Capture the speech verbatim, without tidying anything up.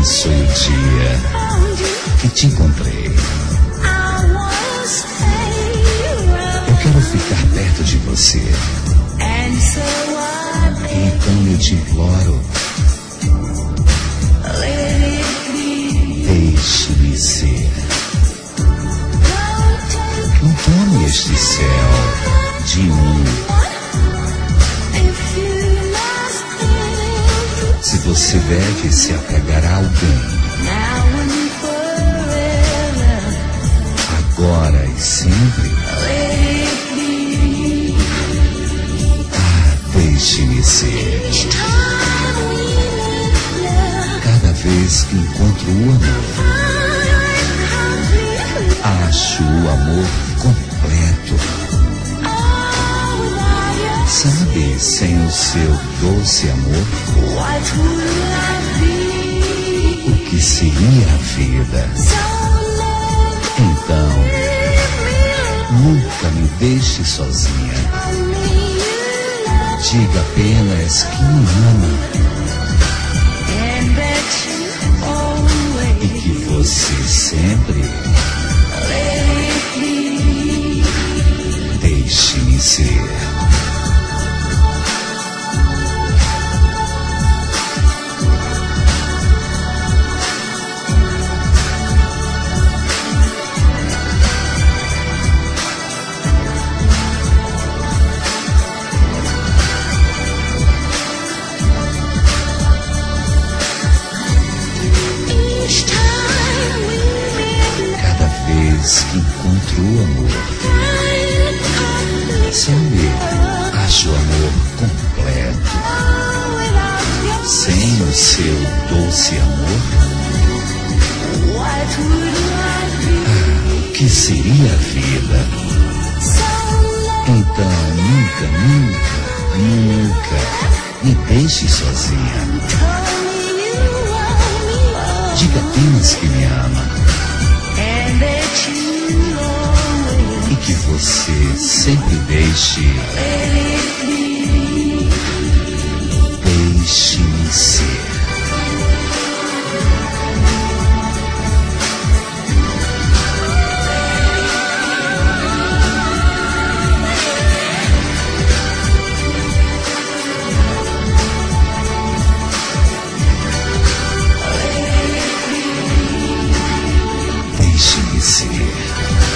Hoje foi o dia que te encontrei. Eu quero ficar perto de você. Então eu te imploro, deixe-me ser. Não tome este céu de um. Se você deve se apegar a alguém, agora e sempre, ah, deixe-me ser. Cada vez que encontro o amor, acho o amor completo. Sabe, sem o seu doce amor, o que seria a vida? Então, nunca me deixe sozinha. Diga apenas que me ama e que você sempre deixe-me ser. Que encontro o amor, sabe, acho o amor completo. Sem o seu doce amor, ah, o que seria a vida? Então nunca, nunca, nunca me deixe sozinha. Diga apenas que me ama e que você sempre deixe, deixe-me ser. Deixe-me ser.